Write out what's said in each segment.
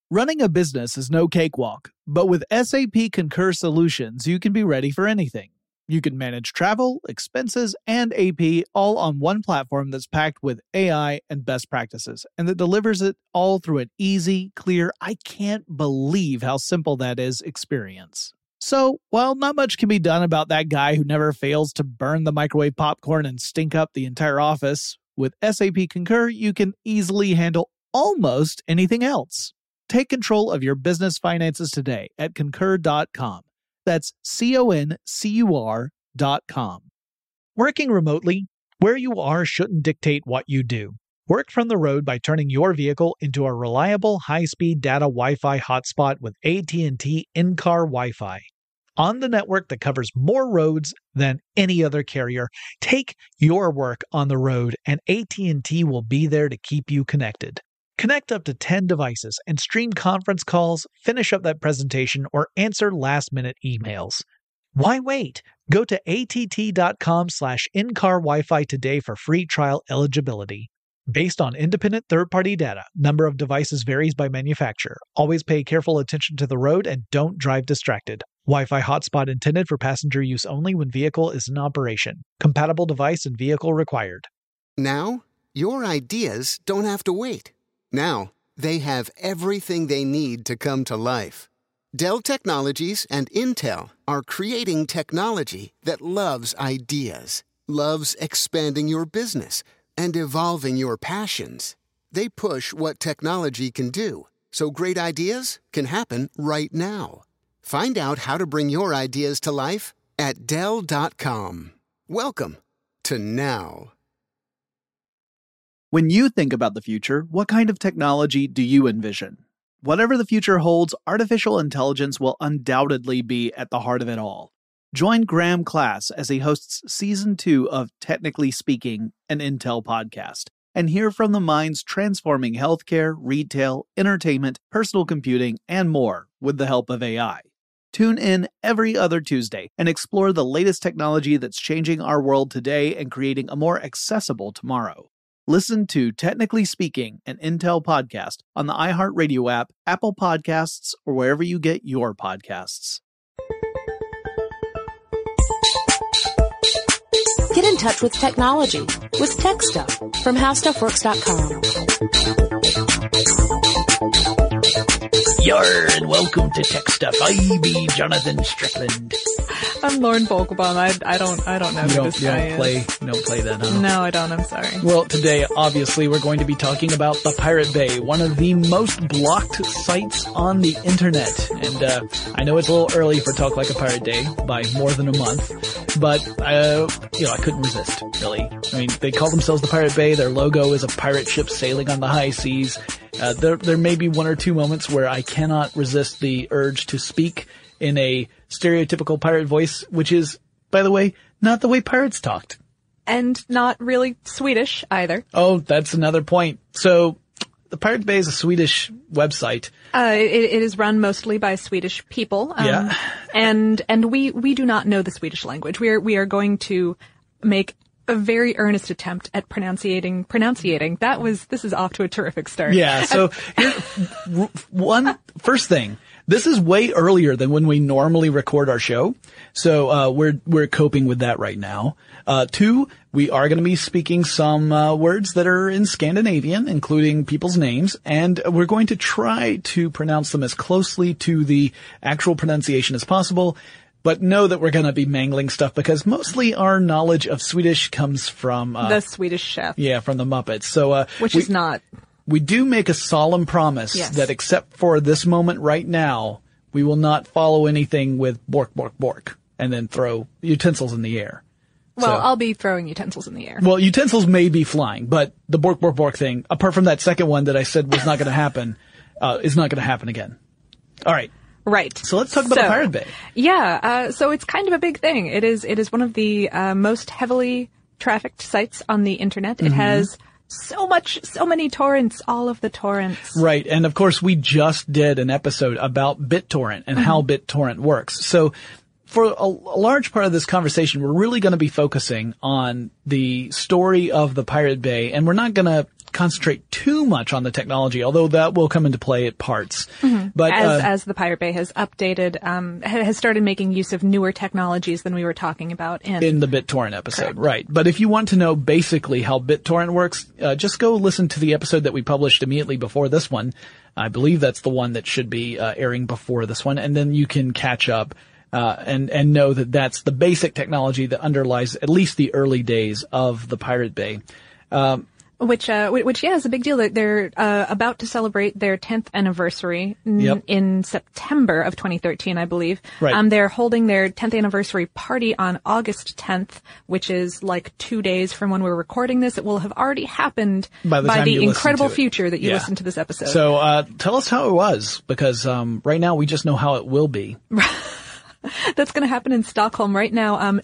Running a business is no cakewalk, but with SAP Concur Solutions, you can be ready for anything. You can manage travel, expenses, and AP all on one platform that's packed with AI and best practices, and that delivers it all through an easy, clear, I can't believe how simple that is experience. So, while not much can be done about that guy who never fails to burn the microwave popcorn and stink up the entire office, with SAP Concur, you can easily handle almost anything else. Take control of your business finances today at Concur.com. That's CONCUR.com. Working remotely, where you are shouldn't dictate what you do. Work from the road by turning your vehicle into a reliable high-speed data Wi-Fi hotspot with AT&T in-car Wi-Fi. On the network that covers more roads than any other carrier, take your work on the road and AT&T will be there to keep you connected. Connect up to 10 devices and stream conference calls, finish up that presentation, or answer last-minute emails. Why wait? Go to att.com/in-car Wi-Fi today for free trial eligibility. Based on independent third-party data, number of devices varies by manufacturer. Always pay careful attention to the road and don't drive distracted. Wi-Fi hotspot intended for passenger use only when vehicle is in operation. Compatible device and vehicle required. Now, your ideas don't have to wait. Now, they have everything they need to come to life. Dell Technologies and Intel are creating technology that loves ideas, loves expanding your business, and evolving your passions. They push what technology can do, so great ideas can happen right now. Find out how to bring your ideas to life at Dell.com. Welcome to now. When you think about the future, what kind of technology do you envision? Whatever the future holds, artificial intelligence will undoubtedly be at the heart of it all. Join Graham Class as he hosts Season 2 of Technically Speaking, an Intel podcast, and hear from the minds transforming healthcare, retail, entertainment, personal computing, and more with the help of AI. Tune in every other Tuesday and explore the latest technology that's changing our world today and creating a more accessible tomorrow. Listen to Technically Speaking, an Intel podcast on the iHeartRadio app, Apple Podcasts, or wherever you get your podcasts. Get in touch with technology with Tech Stuff from HowStuffWorks.com. Yarr, and welcome to Tech Stuff. I be Jonathan Strickland. I'm Lauren Vogelbaum. I don't know who this guy is. Don't play that, huh? No, I don't. I'm sorry. Well, today, obviously, we're going to be talking about the Pirate Bay, one of the most blocked sites on the internet. And I know it's a little early for Talk Like a Pirate Day by more than a month, but I couldn't resist, really. I mean, they call themselves the Pirate Bay. Their logo is a pirate ship sailing on the high seas. There may be one or two moments where I cannot resist the urge to speak in a stereotypical pirate voice, which is, by the way, not the way pirates talked. And not really Swedish either. Oh, that's another point. So, the Pirate Bay is a Swedish website. It is run mostly by Swedish people. Yeah. And we do not know the Swedish language. We are going to make a very earnest attempt at pronunciating. This is off to a terrific start. Yeah, so first thing. This is way earlier than when we normally record our show. So, we're coping with that right now. Two, we are going to be speaking some, words that are in Scandinavian, including people's names, and we're going to try to pronounce them as closely to the actual pronunciation as possible. But know that we're going to be mangling stuff because mostly our knowledge of Swedish comes from the Swedish Chef. Yeah, from the Muppets. So, which is not. We do make a solemn promise that except for this moment right now, we will not follow anything with bork, bork, bork, and then throw utensils in the air. Well, I'll be throwing utensils in the air. Well, utensils may be flying, but the bork, bork, bork thing, apart from that second one that I said was not going to happen, is not going to happen again. All right. Right. So let's talk about the Pirate Bay. Yeah. So it's kind of a big thing. It is one of the most heavily trafficked sites on the internet. It has so many torrents, all of the torrents. Right. And of course, we just did an episode about BitTorrent and how BitTorrent works. So for a large part of this conversation, we're really going to be focusing on the story of the Pirate Bay, and we're not going to concentrate too much on the technology, although that will come into play at parts. Mm-hmm. But as the Pirate Bay has updated, has started making use of newer technologies than we were talking about in the BitTorrent episode. Correct. Right. But if you want to know basically how BitTorrent works, just go listen to the episode that we published immediately before this one. I believe that's the one that should be airing before this one, and then you can catch up and know that that's the basic technology that underlies at least the early days of the Pirate Bay. Which is a big deal. That they're about to celebrate their 10th anniversary in September of 2013, I believe. Right. They're holding their 10th anniversary party on August 10th, which is like 2 days from when we're recording this. It will have already happened by the incredible future that you listen to this episode. So tell us how it was, because right now we just know how it will be. That's going to happen in Stockholm right now.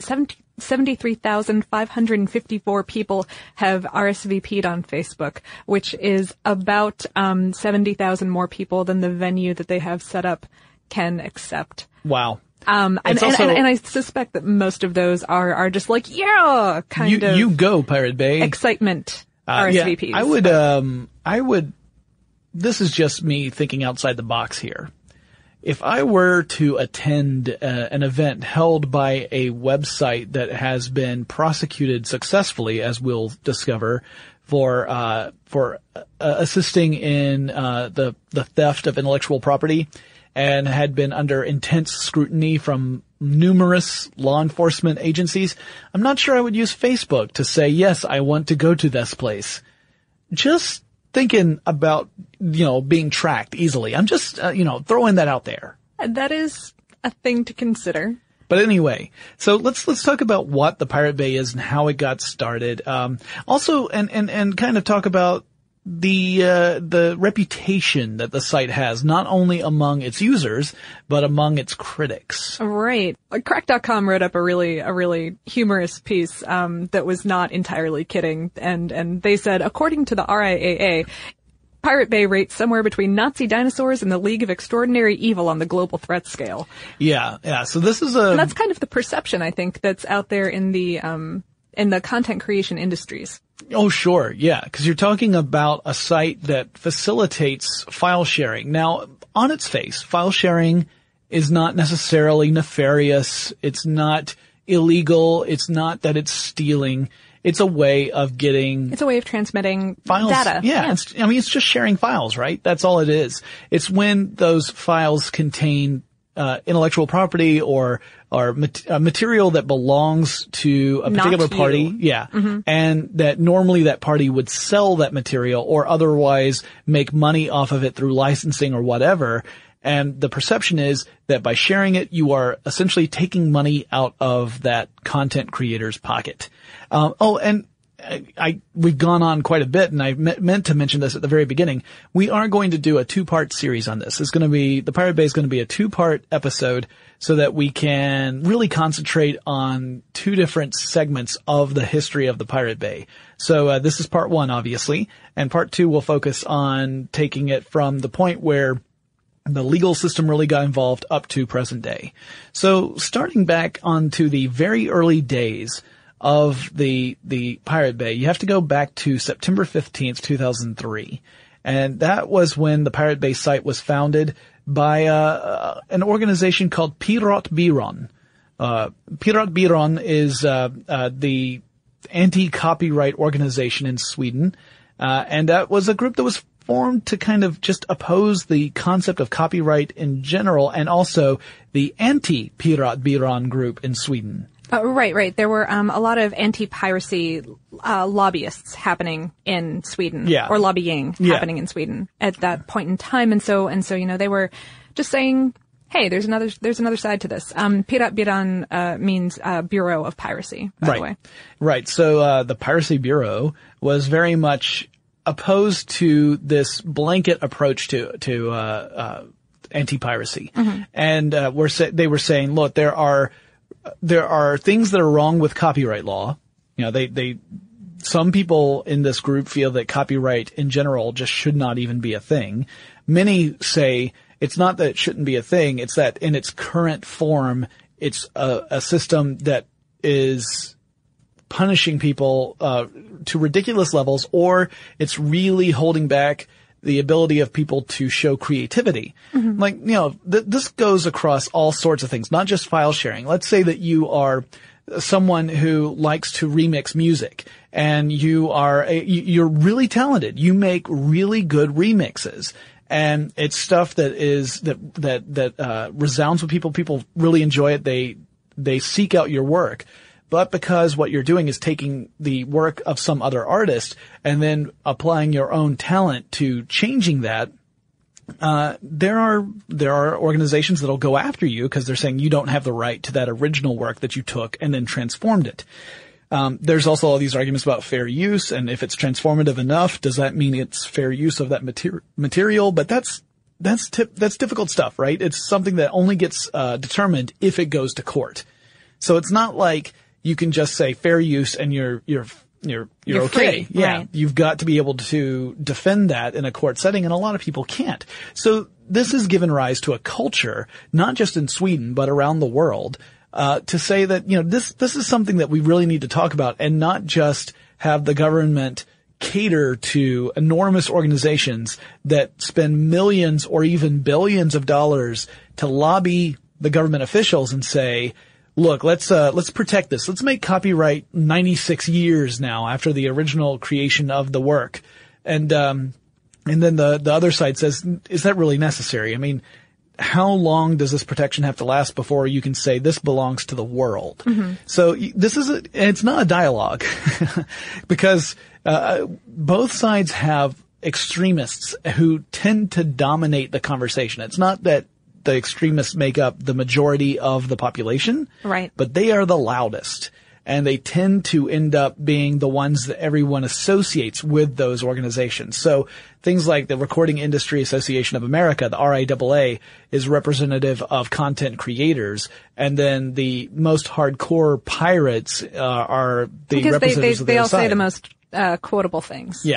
73,554 people have RSVP'd on Facebook, which is about 70,000 more people than the venue that they have set up can accept. Wow. And I suspect that most of those are just like, yeah, you go, Pirate Bay. Excitement RSVPs. Yeah, I would, this is just me thinking outside the box here. If I were to attend an event held by a website that has been prosecuted successfully, as we'll discover, for assisting in the theft of intellectual property, and had been under intense scrutiny from numerous law enforcement agencies, I'm not sure I would use Facebook to say, yes, I want to go to this place. Just thinking about, being tracked easily. I'm just, throwing that out there. That is a thing to consider. But anyway, so let's talk about what the Pirate Bay is and how it got started. Also, and kind of talk about the reputation that the site has, not only among its users, but among its critics. Right. Crack.com wrote up a really humorous piece, that was not entirely kidding. And they said, according to the RIAA, Pirate Bay rates somewhere between Nazi dinosaurs and the League of Extraordinary Evil on the global threat scale. Yeah. So this is and that's kind of the perception, I think, that's out there in the content creation industries. Oh, sure. Yeah. Because you're talking about a site that facilitates file sharing. Now, on its face, file sharing is not necessarily nefarious. It's not illegal. It's not that it's stealing. It's a way of getting... It's a way of transmitting files. Data. Yeah. It's just sharing files, right? That's all it is. It's when those files contain intellectual property or material that belongs to a particular party. Yeah. Mm-hmm. And that normally that party would sell that material or otherwise make money off of it through licensing or whatever. And the perception is that by sharing it, you are essentially taking money out of that content creator's pocket. We've gone on quite a bit, and I meant to mention this at the very beginning. We are going to do a 2-part series on this. The Pirate Bay is going to be a 2-part episode so that we can really concentrate on 2 different segments of the history of the Pirate Bay. So, this is part 1, obviously, and part 2 will focus on taking it from the point where the legal system really got involved up to present day. So, starting back onto the very early days of the Pirate Bay, you have to go back to September 15th, 2003. And that was when the Pirate Bay site was founded by an organization called Pirat Byrån. Pirat Byrån is the anti-copyright organization in Sweden. And that was a group that was formed to kind of just oppose the concept of copyright in general, and also the anti-Pirat Byrån group in Sweden. Right. There were a lot of anti-piracy lobbyists happening in Sweden, or lobbying happening in Sweden at that point in time, and so they were just saying, hey, there's another side to this. Pirat Byrån means Bureau of Piracy, by the way. Right. So the Piracy Bureau was very much opposed to this blanket approach to anti-piracy, and they were saying, look, there are things that are wrong with copyright law. Some people in this group feel that copyright in general just should not even be a thing. Many say it's not that it shouldn't be a thing, it's that in its current form, it's a system that is punishing people to ridiculous levels, or it's really holding back the ability of people to show creativity. Mm-hmm. Like, you know, this goes across all sorts of things, not just file sharing. Let's say that you are someone who likes to remix music, and you're really talented. You make really good remixes, and it's stuff that resounds with people. People really enjoy it. They seek out your work. But because what you're doing is taking the work of some other artist and then applying your own talent to changing that, there are organizations that'll go after you because they're saying you don't have the right to that original work that you took and then transformed it. There's also all these arguments about fair use, and if it's transformative enough, does that mean it's fair use of that material? But that's difficult stuff, right? It's something that only gets determined if it goes to court. So it's not like you can just say fair use and you're okay. Free, yeah. Right. You've got to be able to defend that in a court setting, and a lot of people can't. So this has given rise to a culture, not just in Sweden, but around the world, to say that, you know, this is something that we really need to talk about, and not just have the government cater to enormous organizations that spend millions or even billions of dollars to lobby the government officials and say, look, let's protect this. Let's make copyright 96 years now after the original creation of the work. And then the other side says, is that really necessary? I mean, how long does this protection have to last before you can say this belongs to the world? Mm-hmm. So it's not a dialogue because, both sides have extremists who tend to dominate the conversation. It's not that the extremists make up the majority of the population. Right. But they are the loudest. And they tend to end up being the ones that everyone associates with those organizations. So things like the Recording Industry Association of America, the RIAA, is representative of content creators. And then the most hardcore pirates are the representatives of the they all other side. say the most quotable things. Yeah.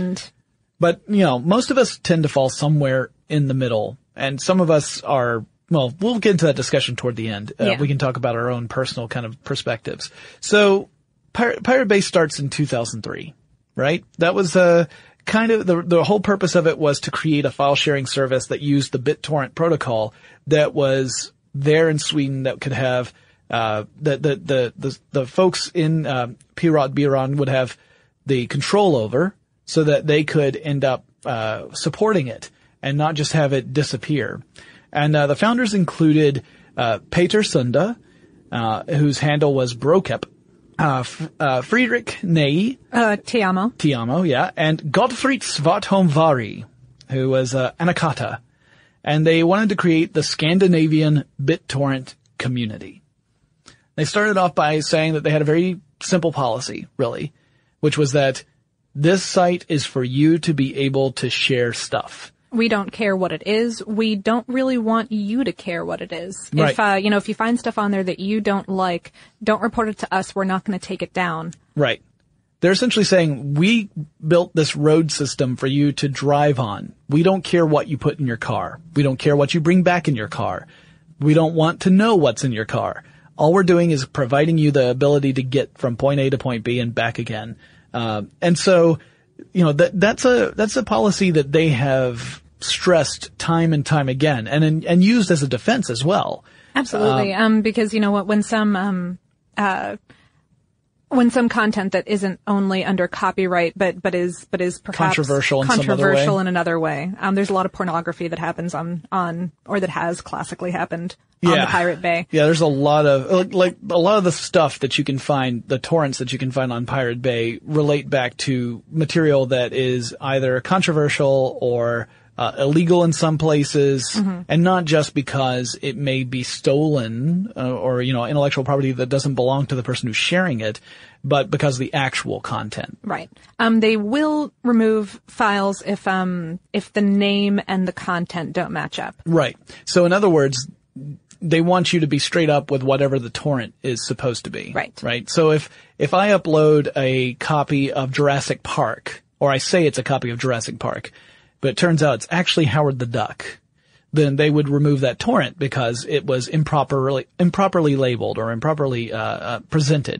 But, you know, most of us tend to fall somewhere in the middle. And some of us are, well, we'll get into that discussion toward the end. We can talk about our own personal kind of perspectives. So Pirate Bay starts in 2003, right? That was kind of the whole purpose of it was to create a file sharing service that used the BitTorrent protocol that was there in Sweden that could have the folks in Pirat Byrån would have the control over, so that they could end up supporting it and not just have it disappear. And the founders included Peter Sunda, whose handle was Brokep, Friedrich Ney, Tiamo, yeah, and Gottfried Svartholm Vari, who was Anakata. And they wanted to create the Scandinavian BitTorrent community. They started off by saying that they had a very simple policy, really, which was that this site is for you to be able to share stuff. We don't care what it is. We don't really want you to care what it is. Right. If you find stuff on there that you don't like, don't report it to us. We're not going to take it down. Right. They're essentially saying, we built this road system for you to drive on. We don't care what you put in your car. We don't care what you bring back in your car. We don't want to know what's in your car. All we're doing is providing you the ability to get from point A to point B and back again. And so, you know, that's a policy that they have stressed time and time again, and used as a defense as well. Absolutely. Because you know what, when some content that isn't only under copyright, but is perhaps controversial in another way. There's a lot of pornography that happens on or that has classically happened on the Pirate Bay. Yeah, there's a lot of, like a lot of the stuff that you can find, the torrents that you can find on Pirate Bay relate back to material that is either controversial or illegal in some places, mm-hmm. and not just because it may be stolen or, you know, intellectual property that doesn't belong to the person who's sharing it, but because of the actual content. Right. They will remove files if the name and the content don't match up. Right. So in other words, they want you to be straight up with whatever the torrent is supposed to be. Right. Right. So if I upload a copy of Jurassic Park, or I say it's a copy of Jurassic Park, but it turns out it's actually Howard the Duck, then they would remove that torrent because it was improperly labeled or improperly presented.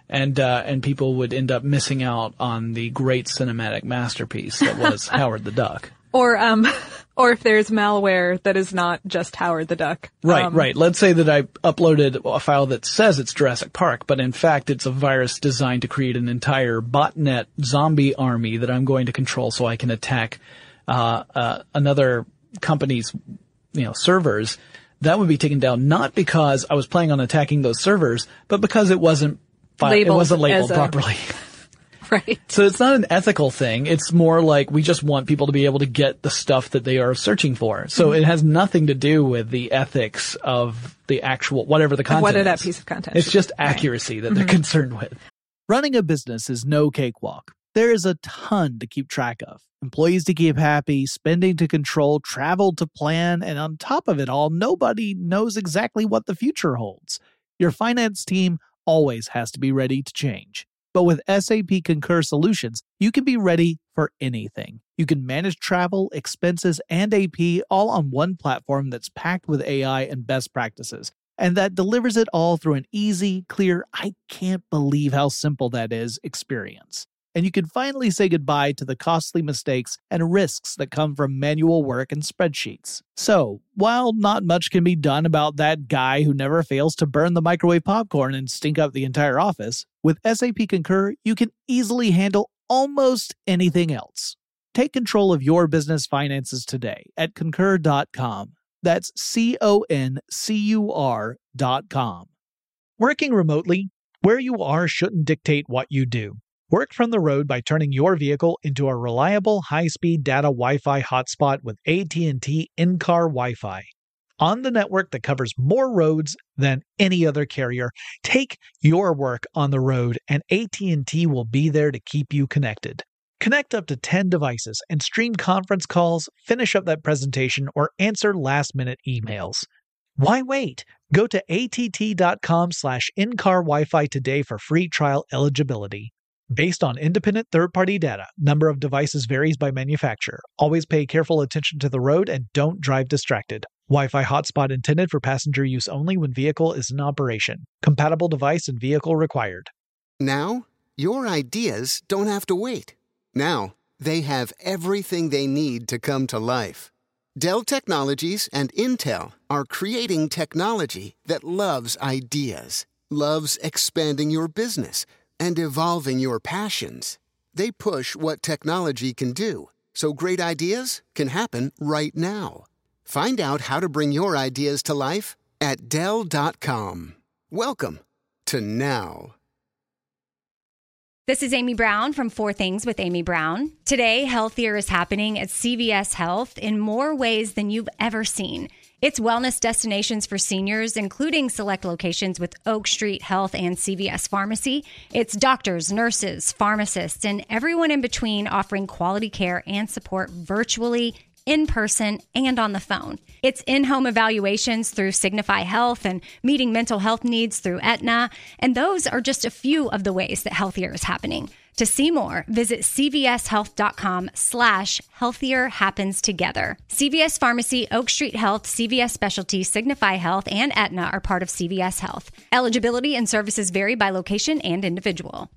and people would end up missing out on the great cinematic masterpiece that was Howard the Duck. Or if there's malware that is not just Howard the Duck. Right. Let's say that I uploaded a file that says it's Jurassic Park, but in fact it's a virus designed to create an entire botnet zombie army that I'm going to control so I can attack another company's, servers. That would be taken down not because I was planning on attacking those servers, but because it wasn't labeled properly. Right. So it's not an ethical thing. It's more like we just want people to be able to get the stuff that they are searching for. So it has nothing to do with the ethics of the actual, whatever the content What is. that piece of content. It's just accuracy that they're concerned with. Running a business is no cakewalk. There is a ton to keep track of. Employees to keep happy, spending to control, travel to plan, and on top of it all, nobody knows exactly what the future holds. Your finance team always has to be ready to change. But with SAP Concur Solutions, you can be ready for anything. You can manage travel, expenses, and AP all on one platform that's packed with AI and best practices, and that delivers it all through an easy, clear, I can't believe how simple that is experience. And you can finally say goodbye to the costly mistakes and risks that come from manual work and spreadsheets. So, while not much can be done about that guy who never fails to burn the microwave popcorn and stink up the entire office, with SAP Concur, you can easily handle almost anything else. Take control of your business finances today at Concur.com. That's CONCUR.com. Working remotely, where you are shouldn't dictate what you do. Work from the road by turning your vehicle into a reliable high-speed data Wi-Fi hotspot with AT&T in-car Wi-Fi. On the network that covers more roads than any other carrier, take your work on the road and AT&T will be there to keep you connected. Connect up to 10 devices and stream conference calls, finish up that presentation, or answer last-minute emails. Why wait? Go to att.com/in-car Wi-Fi today for free trial eligibility. Based on independent third-party data, number of devices varies by manufacturer. Always pay careful attention to the road and don't drive distracted. Wi-Fi hotspot intended for passenger use only when vehicle is in operation. Compatible device and vehicle required. Now, your ideas don't have to wait. Now, they have everything they need to come to life. Dell Technologies and Intel are creating technology that loves ideas, loves expanding your business, and evolving your passions. They push what technology can do, so great ideas can happen right now. Find out how to bring your ideas to life at Dell.com. Welcome to now. This is Amy Brown from 4 Things with Amy Brown. Today, healthier is happening at CVS Health in more ways than you've ever seen. It's wellness destinations for seniors, including select locations with Oak Street Health and CVS Pharmacy. It's doctors, nurses, pharmacists, and everyone in between offering quality care and support virtually, in person, and on the phone. It's in-home evaluations through Signify Health and meeting mental health needs through Aetna. And those are just a few of the ways that healthier is happening. To see more, visit cvshealth.com/healthier happens together. CVS Pharmacy, Oak Street Health, CVS Specialty, Signify Health, and Aetna are part of CVS Health. Eligibility and services vary by location and individual.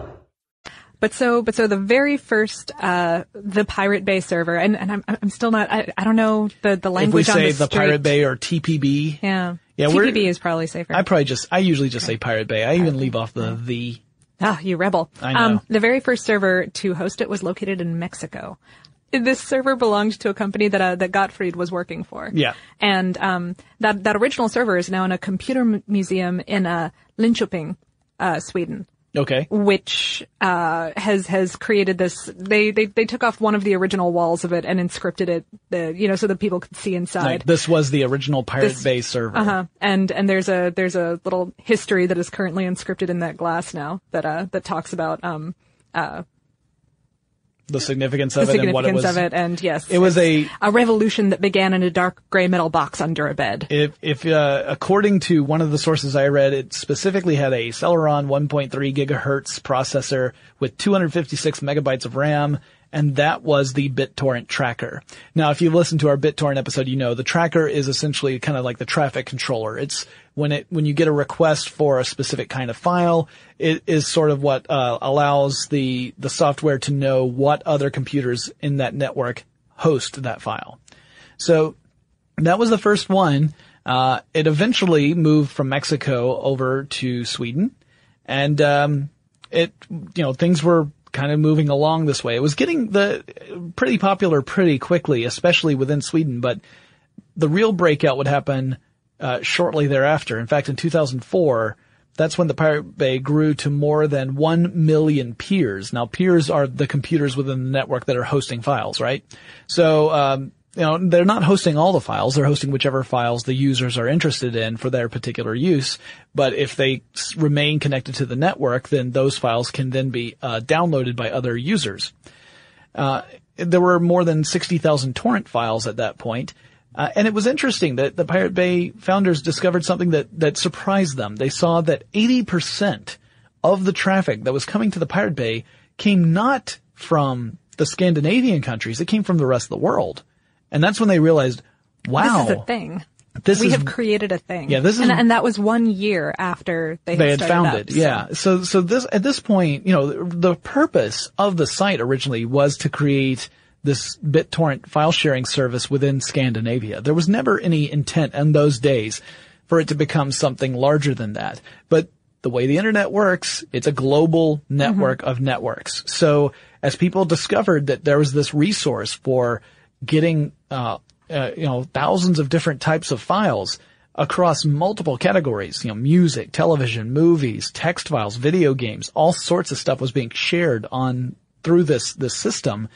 But so the very first, the Pirate Bay server, and I'm still not, I don't know the language on the street. If we say the Pirate Bay or TPB. Yeah. TPB is probably safer. I usually just say Pirate Bay. I even leave off the. Ah, you rebel. I know. The very first server to host it was located in Mexico. This server belonged to a company that Gottfried was working for. Yeah. And, that original server is now in a computer museum in, Linköping, Sweden. Okay. Which, has created this, they took off one of the original walls of it and inscripted it, so that people could see inside. Like this was the original Pirate Bay server. Uh-huh. And there's a little history that is currently inscripted in that glass now that talks about, the significance of it and what it was. The significance of it, and yes. It was a revolution that began in a dark gray metal box under a bed. If according to one of the sources I read, it specifically had a Celeron 1.3 gigahertz processor with 256 megabytes of RAM and that was the BitTorrent tracker. Now, if you listen to our BitTorrent episode, you know the tracker is essentially kind of like the traffic controller. It's when you get a request for a specific kind of file, it is sort of what allows the software to know what other computers in that network host that file. So that was the first one. It eventually moved from Mexico over to Sweden, and things were kind of moving along this way. It was getting pretty popular pretty quickly, especially within Sweden, but the real breakout would happen shortly thereafter. In fact, in 2004, that's when the Pirate Bay grew to more than 1 million peers. Now, peers are the computers within the network that are hosting files, right? So, they're not hosting all the files. They're hosting whichever files the users are interested in for their particular use. But if they remain connected to the network, then those files can then be downloaded by other users. There were more than 60,000 torrent files at that point. And it was interesting that the Pirate Bay founders discovered something that surprised them. They saw that 80% of the traffic that was coming to the Pirate Bay came not from the Scandinavian countries. It came from the rest of the world. And that's when they realized, wow. This is a thing. We have created a thing. Yeah, and that was 1 year after they had founded. Yeah. So this, at this point, the purpose of the site originally was to create this BitTorrent file sharing service within Scandinavia. There was never any intent in those days for it to become something larger than that. But the way the internet works, it's a global network of networks. So as people discovered that there was this resource for getting, thousands of different types of files across multiple categories, music, television, movies, text files, video games, all sorts of stuff was being shared through this system.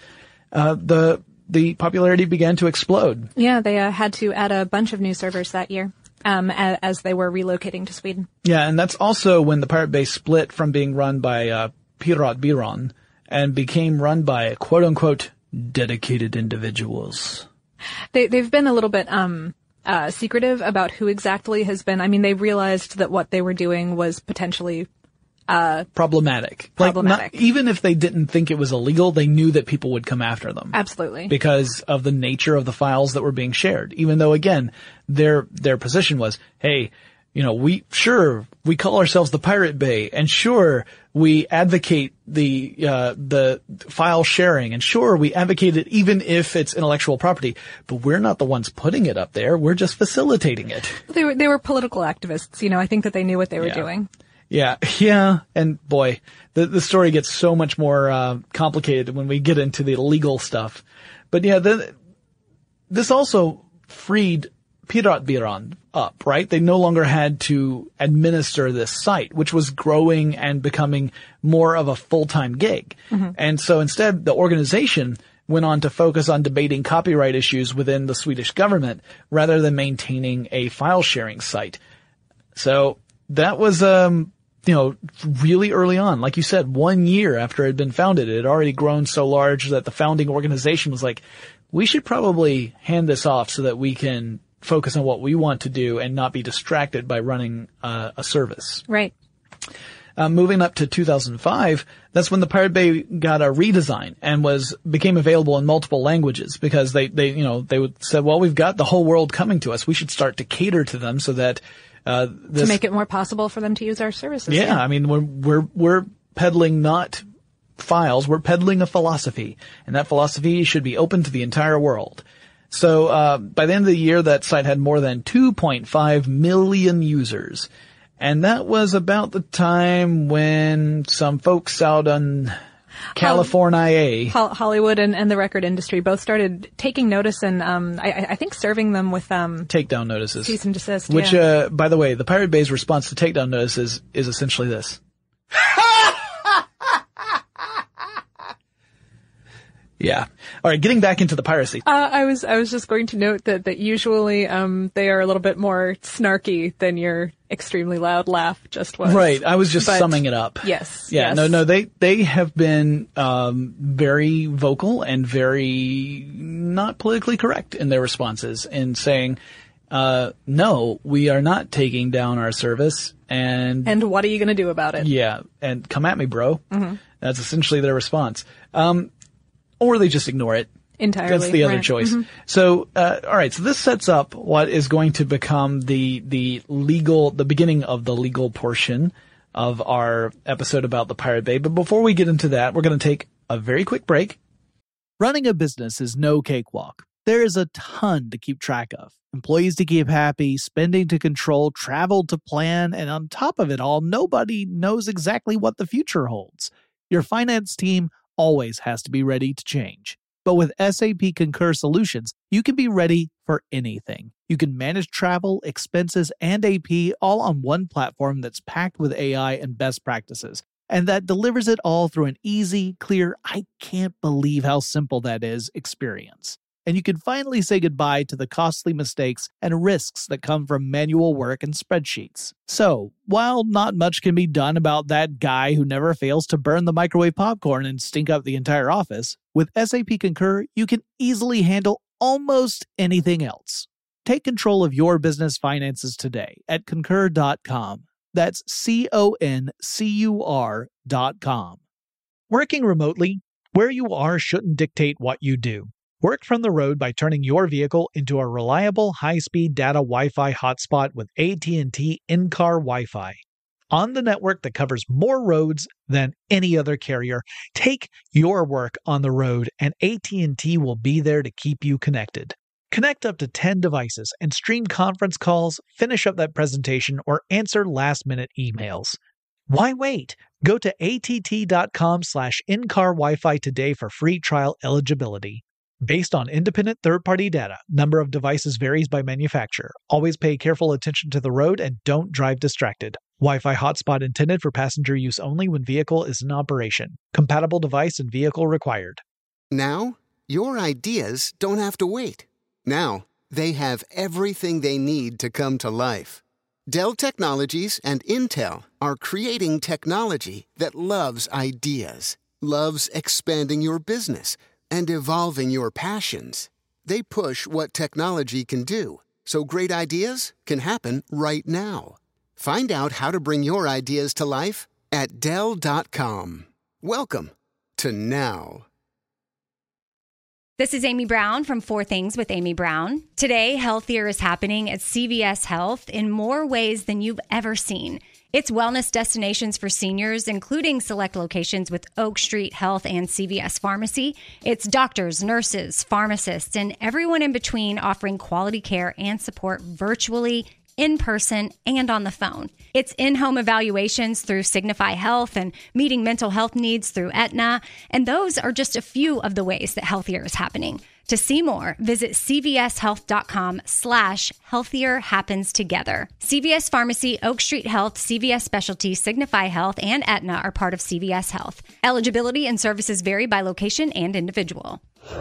The popularity began to explode. Yeah, they had to add a bunch of new servers that year, as they were relocating to Sweden. Yeah, and that's also when the Pirate Bay split from being run by Piratbyrån and became run by quote unquote dedicated individuals. They've been a little bit secretive about who exactly has been. I mean, they realized that what they were doing was potentially problematic. Even if they didn't think it was illegal, they knew that people would come after them. Absolutely. Because of the nature of the files that were being shared. Even though, again, their position was, hey, we call ourselves the Pirate Bay, and sure, we advocate the file sharing, and sure, we advocate it even if it's intellectual property, but we're not the ones putting it up there. We're just facilitating it. They were political activists. I think that they knew what they were doing. Yeah. And boy, the story gets so much more complicated when we get into the legal stuff. But yeah, this also freed Piratbyrån up, right? They no longer had to administer this site, which was growing and becoming more of a full-time gig. And so instead, the organization went on to focus on debating copyright issues within the Swedish government rather than maintaining a file sharing site. So that was, really early on. Like you said, 1 year after it had been founded, it had already grown so large that the founding organization was like, we should probably hand this off so that we can focus on what we want to do and not be distracted by running a service. Right. Moving up to 2005, that's when the Pirate Bay got a redesign and became available in multiple languages because they said, well, we've got the whole world coming to us. We should start to cater to them so that to make it more possible for them to use our services. Yeah. I mean, we're peddling not files, we're peddling a philosophy, and that philosophy should be open to the entire world. So by the end of the year, that site had more than 2.5 million users. And that was about the time when some folks out on California, Hollywood and the record industry both started taking notice and I think serving them with takedown notices. Cease and desist. Which by the way, the Pirate Bay's response to takedown notices is essentially this. Yeah. All right. Getting back into the piracy. I was just going to note that usually, they are a little bit more snarky than your extremely loud laugh just was. Right. I was just summing it up. Yes. Yeah. Yes. No, they have been, very vocal and very not politically correct in their responses in saying, no, we are not taking down our service and what are you going to do about it? Yeah. And come at me, bro. Mm-hmm. That's essentially their response. or they just ignore it. Entirely. That's the other right. choice. Mm-hmm. So, all right. So this sets up what is going to become the beginning of the legal portion of our episode about the Pirate Bay. But before we get into that, we're going to take a very quick break. Running a business is no cakewalk. There is a ton to keep track of. Employees to keep happy, spending to control, travel to plan, and on top of it all, nobody knows exactly what the future holds. Your finance team always has to be ready to change. But with SAP Concur Solutions, you can be ready for anything. You can manage travel, expenses, and AP all on one platform that's packed with AI and best practices, and that delivers it all through an easy, clear, I can't believe how simple that is experience. And you can finally say goodbye to the costly mistakes and risks that come from manual work and spreadsheets. So, while not much can be done about that guy who never fails to burn the microwave popcorn and stink up the entire office, with SAP Concur, you can easily handle almost anything else. Take control of your business finances today at Concur.com. That's CONCUR.com. Working remotely, where you are shouldn't dictate what you do. Work from the road by turning your vehicle into a reliable high-speed data Wi-Fi hotspot with AT&T in-car Wi-Fi. On the network that covers more roads than any other carrier, take your work on the road and AT&T will be there to keep you connected. Connect up to 10 devices and stream conference calls, finish up that presentation, or answer last-minute emails. Why wait? Go to att.com/in-car Wi-Fi today for free trial eligibility. Based on independent third-party data, number of devices varies by manufacturer. Always pay careful attention to the road and don't drive distracted. Wi-Fi hotspot intended for passenger use only when vehicle is in operation. Compatible device and vehicle required. Now, your ideas don't have to wait. Now, they have everything they need to come to life. Dell Technologies and Intel are creating technology that loves ideas, loves expanding your business, and evolving your passions. They push what technology can do, so great ideas can happen right now. Find out how to bring your ideas to life at Dell.com. Welcome to now. This is Amy Brown from 4 Things with Amy Brown. Today, healthier is happening at CVS Health in more ways than you've ever seen. It's wellness destinations for seniors, including select locations with Oak Street Health and CVS Pharmacy. It's doctors, nurses, pharmacists, and everyone in between offering quality care and support virtually, in person, and on the phone. It's in-home evaluations through Signify Health and meeting mental health needs through Aetna. And those are just a few of the ways that healthier is happening. To see more, visit cvshealth.com/healthier happens together. CVS Pharmacy, Oak Street Health, CVS Specialty, Signify Health, and Aetna are part of CVS Health. Eligibility and services vary by location and individual.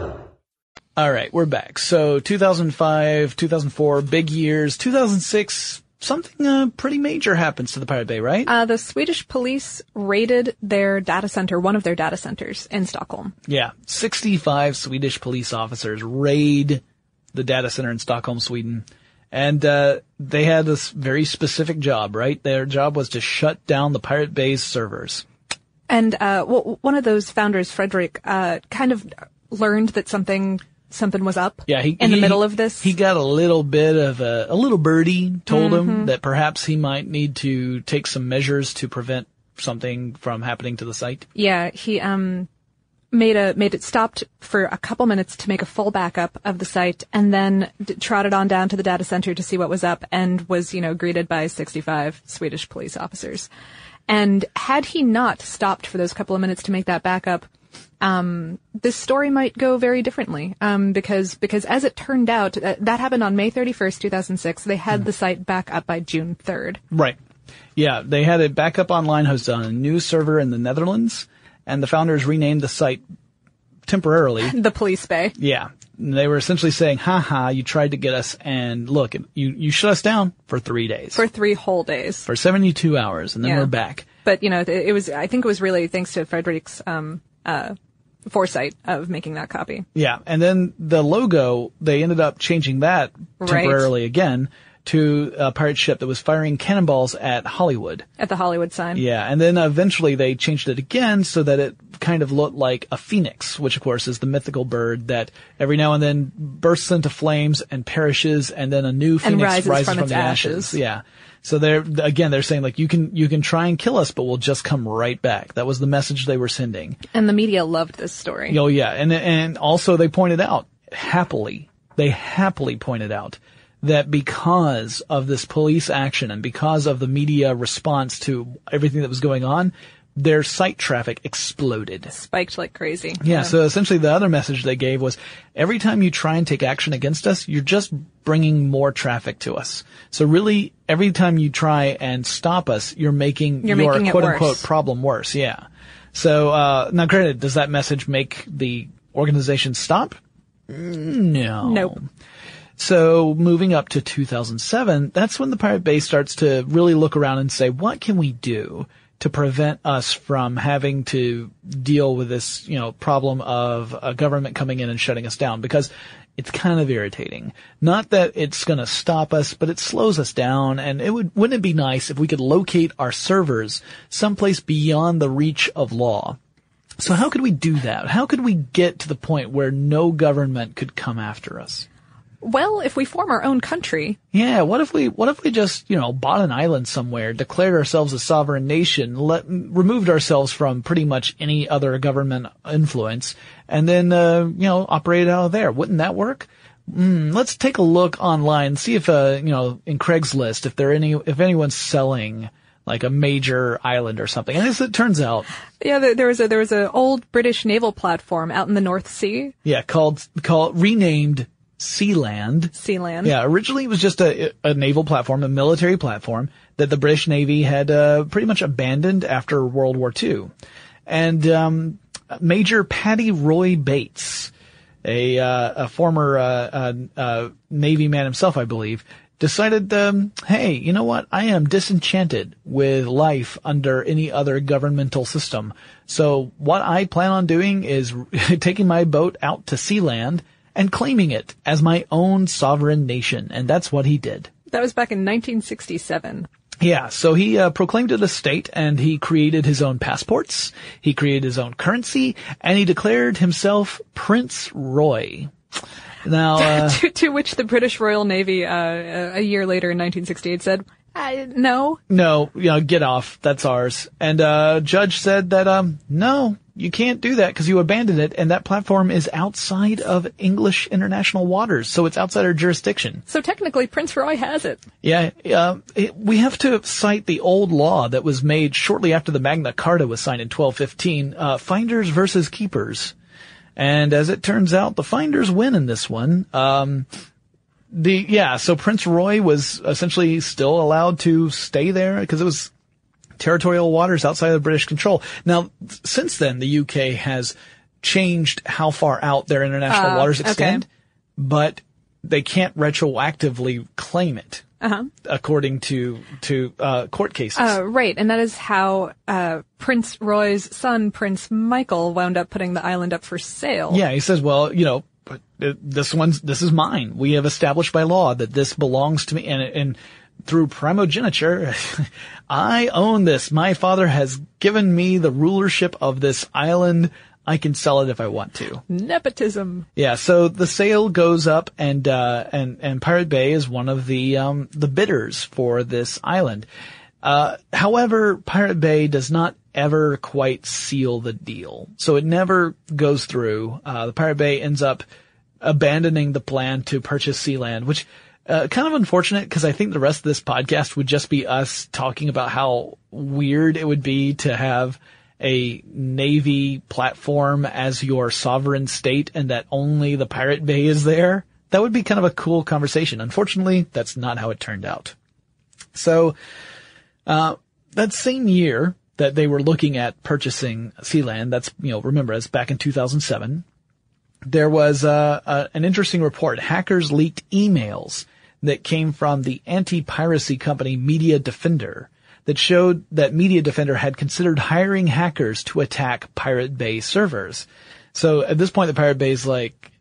All right, we're back. So 2005, 2004, big years. 2006, something pretty major happens to the Pirate Bay, right? The Swedish police raided their data center, one of their data centers in Stockholm. Yeah, 65 Swedish police officers raid the data center in Stockholm, Sweden. And they had this very specific job, right? Their job was to shut down the Pirate Bay's servers. And one of those founders, Fredrik, kind of learned that something was up in the middle of this. He got a little bit of a little birdie told him that perhaps he might need to take some measures to prevent something from happening to the site. Yeah, he made it stopped for a couple minutes to make a full backup of the site, and then trotted on down to the data center to see what was up, and was greeted by 65 Swedish police officers. And had he not stopped for those couple of minutes to make that backup, this story might go very differently, because as it turned out, that happened on May 31st, 2006. They had the site back up by June 3rd. Right. Yeah, they had it back up online, hosted on a new server in the Netherlands, and the founders renamed the site temporarily the Police Bay. Yeah. They were essentially saying, haha, you tried to get us, and look, you shut us down for 3 days. For 3 whole days. For 72 hours, and then we're back. But, I think it was really thanks to Fredrik's, foresight of making that copy. Yeah. And then the logo, they ended up changing that temporarily again to a pirate ship that was firing cannonballs at Hollywood. At the Hollywood sign. Yeah, and then eventually they changed it again so that it kind of looked like a phoenix, which of course is the mythical bird that every now and then bursts into flames and perishes, and then a new phoenix rises from the ashes. Yeah. So they're saying like, you can try and kill us, but we'll just come right back. That was the message they were sending. And the media loved this story. Oh yeah. And also they pointed out, they happily pointed out that because of this police action and because of the media response to everything that was going on, their site traffic exploded. Spiked like crazy. Yeah, so essentially the other message they gave was, every time you try and take action against us, you're just bringing more traffic to us. So really, every time you try and stop us, you're making your quote-unquote problem worse. Yeah. So, now granted, does that message make the organization stop? No. Nope. So moving up to 2007, that's when the Pirate Bay starts to really look around and say, what can we do to prevent us from having to deal with this, problem of a government coming in and shutting us down? Because it's kind of irritating. Not that it's going to stop us, but it slows us down. And wouldn't it be nice if we could locate our servers someplace beyond the reach of law? So how could we do that? How could we get to the point where no government could come after us? Well, if we form our own country. Yeah, what if we just, bought an island somewhere, declared ourselves a sovereign nation, removed ourselves from pretty much any other government influence, and then, operated out of there? Wouldn't that work? Let's take a look online, see if, in Craigslist, if anyone's selling like a major island or something. And as it turns out. Yeah, there was a old British naval platform out in the North Sea. Yeah, renamed Sealand. Sealand. Yeah, originally it was just a naval platform, a military platform that the British Navy had pretty much abandoned after World War II. And Major Paddy Roy Bates, a former Navy man himself, I believe, decided, hey, you know what? I am disenchanted with life under any other governmental system. So what I plan on doing is taking my boat out to Sealand and claiming it as my own sovereign nation. And that's what he did. That was back in 1967. Yeah, so he proclaimed it a state, and he created his own passports, he created his own currency, and he declared himself Prince Roy. Now, to which the British Royal Navy, a year later in 1968 said, no. No, get off. That's ours. And, judge said that, no, you can't do that because you abandoned it, and that platform is outside of English international waters, so it's outside our jurisdiction. So technically, Prince Roy has it. Yeah, we have to cite the old law that was made shortly after the Magna Carta was signed in 1215, finders versus keepers. And as it turns out, the finders win in this one. So Prince Roy was essentially still allowed to stay there because it was territorial waters outside of British control. Now, since then, the UK has changed how far out their international waters extend, but they can't retroactively claim it. According to court cases. Right. And that is how, Prince Roy's son, Prince Michael, wound up putting the island up for sale. Yeah. He says, well, this is mine. We have established by law that this belongs to me. And through primogeniture, I own this. My father has given me the rulership of this island. I can sell it if I want to. Nepotism. Yeah, so the sale goes up, and Pirate Bay is one of the bidders for this island. However, Pirate Bay does not ever quite seal the deal. So it never goes through. The Pirate Bay ends up abandoning the plan to purchase Sealand, which, kind of unfortunate because I think the rest of this podcast would just be us talking about how weird it would be to have a Navy platform as your sovereign state and that only the Pirate Bay is there. That would be kind of a cool conversation. Unfortunately, that's not how it turned out. So, that same year that they were looking at purchasing Sealand, that's, remember, it's back in 2007, there was, an interesting report. Hackers leaked emails that came from the anti-piracy company Media Defender that showed that Media Defender had considered hiring hackers to attack Pirate Bay servers. So at this point, the Pirate Bay is like,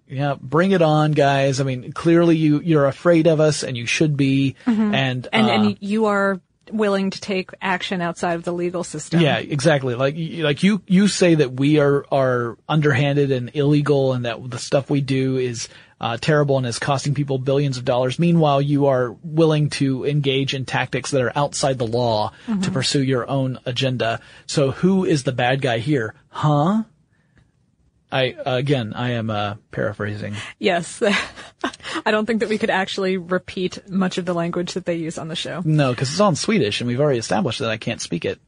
yeah, bring it on, guys. I mean, clearly you're afraid of us, and you should be. Mm-hmm. And you are willing to take action outside of the legal system. Yeah, exactly. Like you say that we are underhanded and illegal, and that the stuff we do is terrible and is costing people billions of dollars. Meanwhile, you are willing to engage in tactics that are outside the law to pursue your own agenda. So who is the bad guy here? Huh? I am paraphrasing. Yes. I don't think that we could actually repeat much of the language that they use on the show. No, because it's all in Swedish, and we've already established that I can't speak it.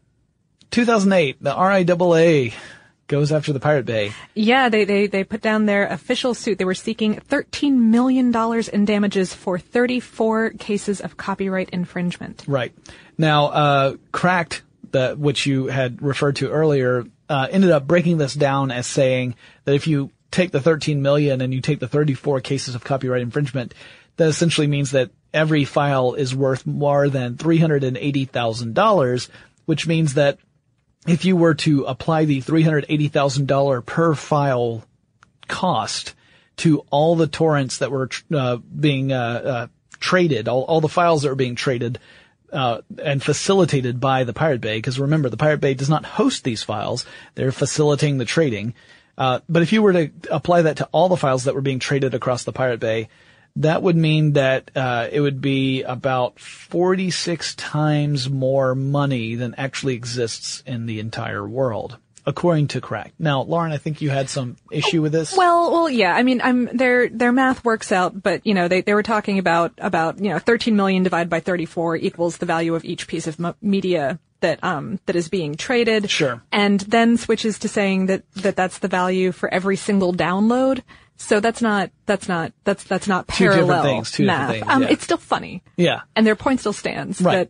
2008, the RIAA goes after the Pirate Bay. Yeah, they put down their official suit. They were seeking $13 million in damages for 34 cases of copyright infringement. Right. Now, Cracked, which you had referred to earlier, ended up breaking this down as saying that if you take the 13 million and you take the 34 cases of copyright infringement, that essentially means that every file is worth more than $380,000, which means that if you were to apply the $380,000 per file cost to all the torrents that were being traded, all the files that were being traded and facilitated by the Pirate Bay, because remember, the Pirate Bay does not host these files. They're facilitating the trading. But if you were to apply that to all the files that were being traded across the Pirate Bay, that would mean that it would be about 46 times more money than actually exists in the entire world, according to Cracked. Now, Lauren, I think you had some issue with this. Well, yeah. I mean, their math works out, but they were talking about 13 million divided by 34 equals the value of each piece of media that is being traded. Sure. And then switches to saying that's the value for every single download. So that's not parallel two different things, math. Yeah. It's still funny. Yeah. And their point still stands. Right.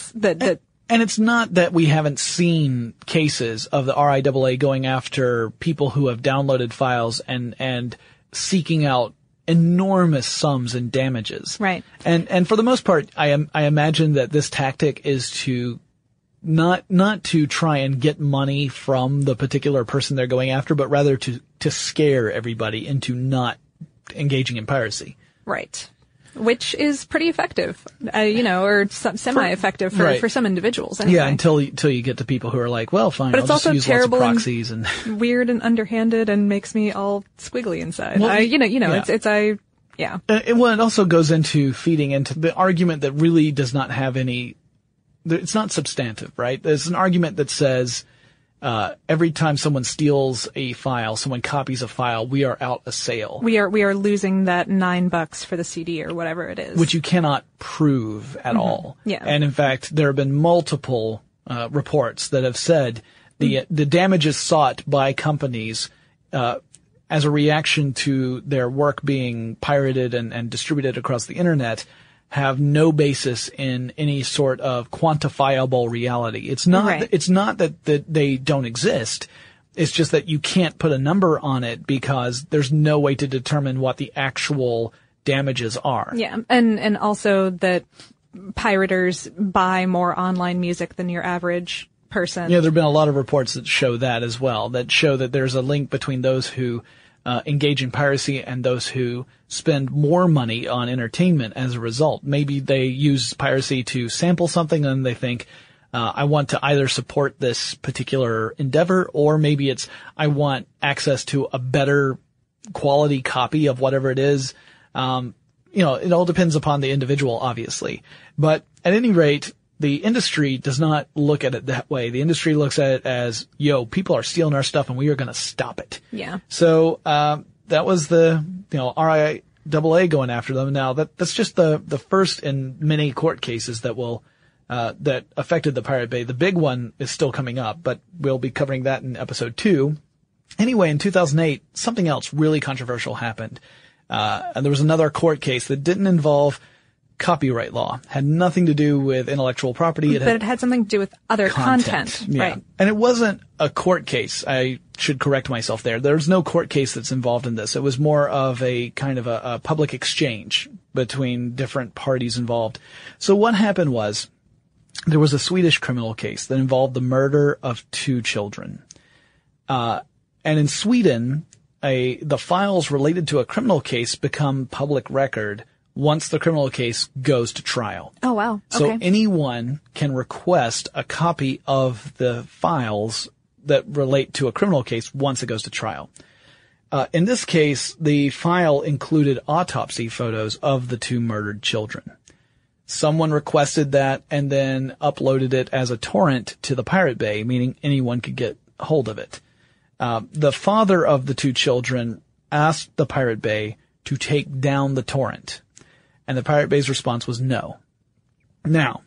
And it's not that we haven't seen cases of the RIAA going after people who have downloaded files and seeking out enormous sums in damages. Right. And for the most part, I imagine that this tactic is to not to try and get money from the particular person they're going after, but rather to scare everybody into not engaging in piracy. Right. Which is pretty effective, or semi-effective for some individuals. Anyway. Yeah, until you get to people who are like, well, fine, but it's I'll just also use terrible lots of proxies and weird and underhanded and makes me all squiggly inside. Well, yeah. It also goes into feeding into the argument that really does not have any. It's not substantive, right? There's an argument that says every time someone steals a file, someone copies a file, we are out a sale. We are losing that $9 for the CD or whatever it is, which you cannot prove at all. Yeah. And in fact, there have been multiple reports that have said the damages sought by companies as a reaction to their work being pirated and distributed across the internet have no basis in any sort of quantifiable reality. It's not, right. It's not that they don't exist. It's just that you can't put a number on it because there's no way to determine what the actual damages are. Yeah. And also that pirators buy more online music than your average person. Yeah, there have been a lot of reports that show that as well, that show that there's a link between those who engage in piracy and those who spend more money on entertainment as a result. Maybe they use piracy to sample something and they think, I want to either support this particular endeavor, or maybe it's, I want access to a better quality copy of whatever it is. It all depends upon the individual, obviously. But at any rate, the industry does not look at it that way. The industry looks at it as, people are stealing our stuff and we are going to stop it. Yeah. So, that was the, RIAA going after them. Now that's just the first in many court cases that will, that affected the Pirate Bay. The big one is still coming up, but we'll be covering that in episode 2. Anyway, in 2008, something else really controversial happened. And there was another court case that didn't involve copyright law, had nothing to do with intellectual property. But it had something to do with other content. Yeah. Right. And it wasn't a court case. I should correct myself there. There's no court case that's involved in this. It was more of a kind of a public exchange between different parties involved. So what happened was there was a Swedish criminal case that involved the murder of 2 children. And in Sweden, the files related to a criminal case become public record once the criminal case goes to trial. Oh, wow. So okay. anyone can request a copy of the files that relate to a criminal case once it goes to trial. In this case, the file included autopsy photos of the 2 murdered children. Someone requested that and then uploaded it as a torrent to the Pirate Bay, meaning anyone could get hold of it. The father of the 2 children asked the Pirate Bay to take down the torrent, and the Pirate Bay's response was no. Now,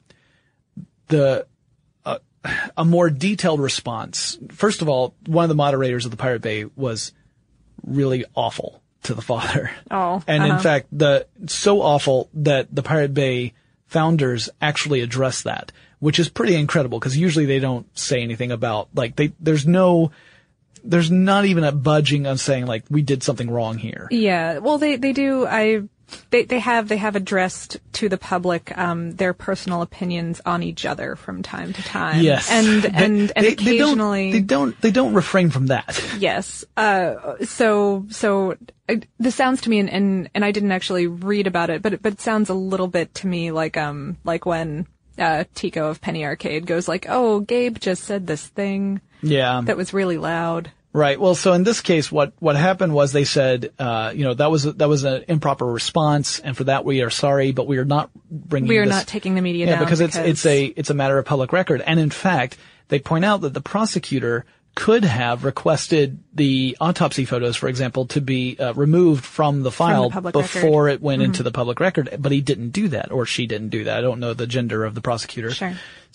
a more detailed response. First of all, one of the moderators of the Pirate Bay was really awful to the father. Oh. And in fact, so awful that the Pirate Bay founders actually addressed that, which is pretty incredible because usually they don't say anything about, like, there's not even a budging on saying, like, we did something wrong here. Yeah. Well, they do. They have addressed to the public their personal opinions on each other from time to time. Yes. And occasionally they don't refrain from that. Yes. So this sounds to me, and I didn't actually read about it, but it sounds a little bit to me like when Tico of Penny Arcade goes like, "Oh, Gabe just said this thing. Yeah. That was really loud." Right. Well, so in this case, what happened was they said, that was an improper response, and for that we are sorry, but we are not not taking the media down. Because it's a matter of public record. And in fact, they point out that the prosecutor could have requested the autopsy photos, for example, to be removed from the file before record. It went into the public record, but he didn't do that, or she didn't do that. I don't know the gender of the prosecutor. Sure.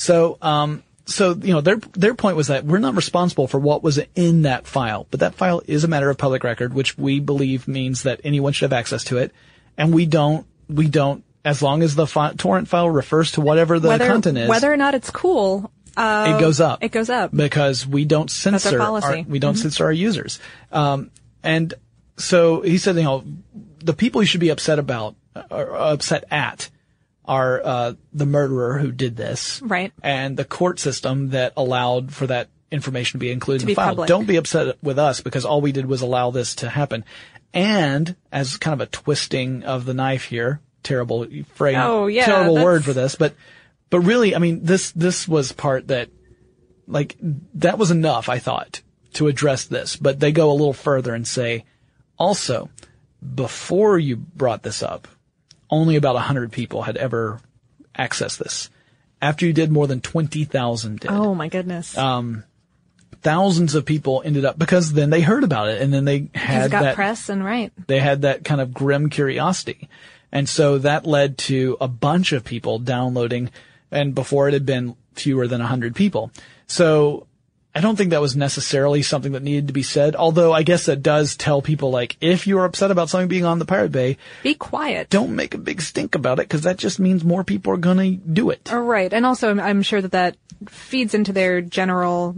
So, their point was that we're not responsible for what was in that file, but that file is a matter of public record, which we believe means that anyone should have access to it. And we don't, as long as the torrent file refers to whatever the content is. Whether or not it's cool, it goes up. It goes up. Because we don't censor censor our users. And so he said, the people you should be upset about, or upset at, are the murderer who did this, right? And the court system that allowed for that information to be included in the file. Public. Don't be upset with us because all we did was allow this to happen. And as kind of a twisting of the knife here, terrible phrase, terrible word for this, but really, I mean, this was part that, like, that was enough, I thought, to address this. But they go a little further and say, also, before you brought this up, only about 100 people had ever accessed this. After you did, more than 20,000 did. Oh my goodness. Thousands of people ended up, because then they heard about it and then they had press and right. They had that kind of grim curiosity. And so that led to a bunch of people downloading, and before it had been fewer than 100 people. So I don't think that was necessarily something that needed to be said, although I guess that does tell people, like, if you're upset about something being on the Pirate Bay, be quiet. Don't make a big stink about it, because that just means more people are going to do it. Right. And also I'm sure that feeds into their general,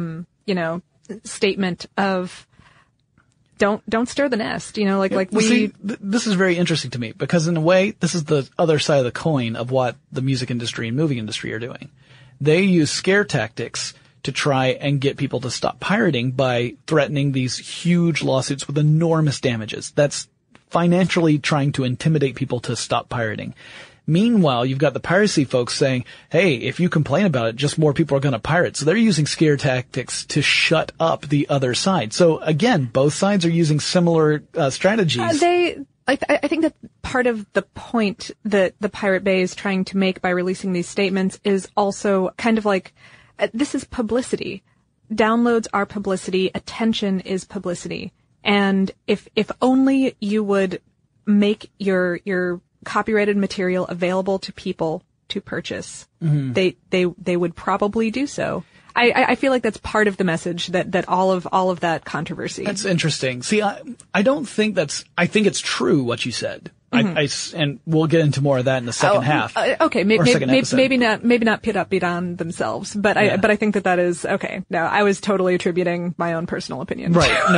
statement of don't stir the nest, this is very interesting to me, because in a way, this is the other side of the coin of what the music industry and movie industry are doing. They use scare tactics to try and get people to stop pirating by threatening these huge lawsuits with enormous damages. That's financially trying to intimidate people to stop pirating. Meanwhile, you've got the piracy folks saying, hey, if you complain about it, just more people are going to pirate. So they're using scare tactics to shut up the other side. So again, both sides are using similar strategies. I think that part of the point that the Pirate Bay is trying to make by releasing these statements is also kind of like, this is publicity. Downloads are publicity. Attention is publicity. And if only you would make your copyrighted material available to people to purchase, they would probably do so. I feel like that's part of the message that all of that controversy. That's interesting. See, I don't think I think it's true what you said. And we'll get into more of that in the second half. Okay, maybe not pit up beat on themselves, but I think that is okay. No, I was totally attributing my own personal opinion. Right. No,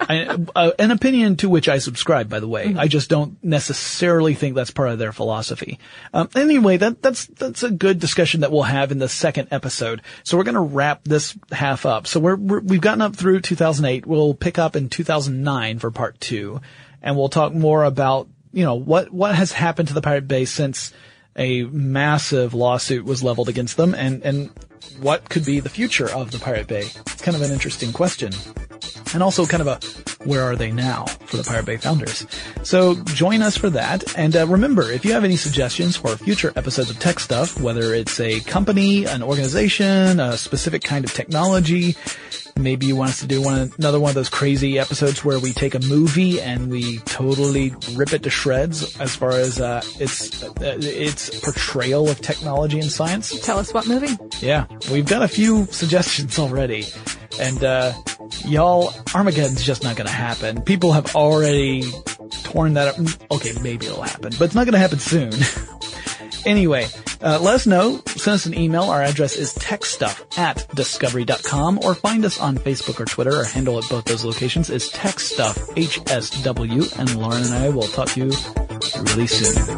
An opinion to which I subscribe, by the way. Mm-hmm. I just don't necessarily think that's part of their philosophy. Anyway, that's a good discussion that we'll have in the second episode. So we're going to wrap this half up. So we've gotten up through 2008. We'll pick up in 2009 for part 2, and we'll talk more about, what has happened to the Pirate Bay since a massive lawsuit was leveled against them, and what could be the future of the Pirate Bay. It's kind of an interesting question. And also kind of a where are they now for the Pirate Bay founders. So join us for that. And remember, if you have any suggestions for future episodes of Tech Stuff, whether it's a company, an organization, a specific kind of technology, maybe you want us to do another one of those crazy episodes where we take a movie and we totally rip it to shreds as far as its portrayal of technology and science. Tell us what movie. Yeah, we've got a few suggestions already. And y'all, Armageddon's just not going to happen. People have already torn that up. Okay, maybe it'll happen, but it's not going to happen soon. Anyway, let us know. Send us an email. Our address is techstuff@discovery.com, or find us on Facebook or Twitter. Our handle at both those locations is techstuffhsw, and Lauren and I will talk to you really soon.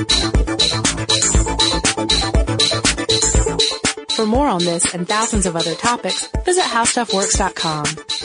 For more on this and thousands of other topics, visit howstuffworks.com.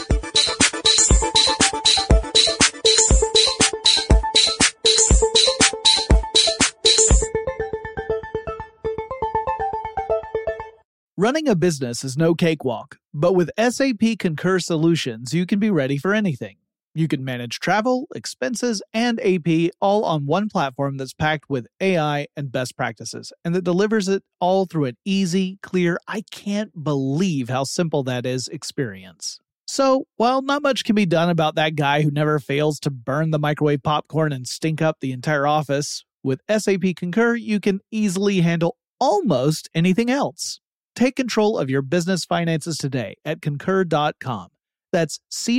Running a business is no cakewalk, but with SAP Concur Solutions, you can be ready for anything. You can manage travel, expenses, and AP all on one platform that's packed with AI and best practices, and that delivers it all through an easy, clear, I can't believe how simple that is experience. So, while not much can be done about that guy who never fails to burn the microwave popcorn and stink up the entire office, with SAP Concur, you can easily handle almost anything else. Take control of your business finances today at concur.com. That's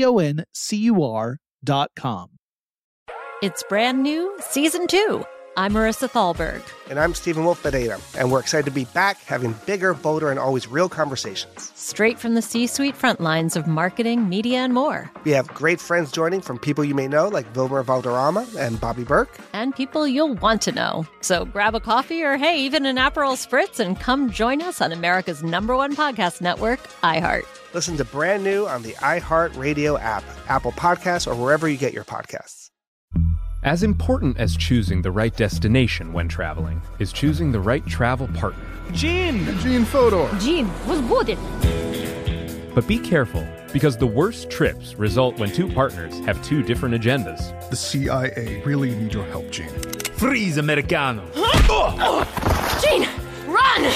CONCUR.com. It's brand new, Season 2. I'm Marissa Thalberg. And I'm Stephen Wolf Pereira, and we're excited to be back having bigger, bolder, and always real conversations. Straight from the C-suite front lines of marketing, media, and more. We have great friends joining from people you may know, like Wilmer Valderrama and Bobby Burke. And people you'll want to know. So grab a coffee or, hey, even an Aperol Spritz and come join us on America's #1 podcast network, iHeart. Listen to Brand New on the iHeart Radio app, Apple Podcasts, or wherever you get your podcasts. As important as choosing the right destination when traveling is choosing the right travel partner. Gene Fodor. Gene, was good. But be careful, because the worst trips result when two partners have two different agendas. The CIA really need your help, Gene. Freeze, Americano. Gene, run!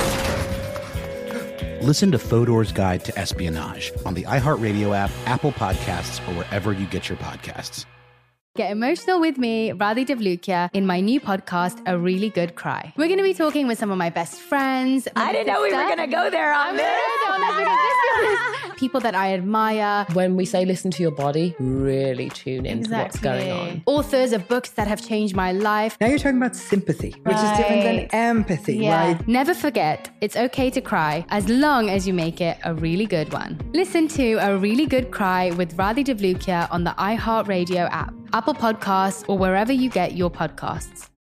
Listen to Fodor's Guide to Espionage on the iHeartRadio app, Apple Podcasts, or wherever you get your podcasts. Get emotional with me, Radhi Devlukia, in my new podcast, A Really Good Cry. We're going to be talking with some of my best friends. I didn't know we were going to go there on this. People that I admire. When we say listen to your body, really tune into what's going on. Authors of books that have changed my life. Now you're talking about sympathy, which is different than empathy, right? Never forget, it's okay to cry as long as you make it a really good one. Listen to A Really Good Cry with Radhi Devlukia on the iHeartRadio app, Apple Podcasts, or wherever you get your podcasts.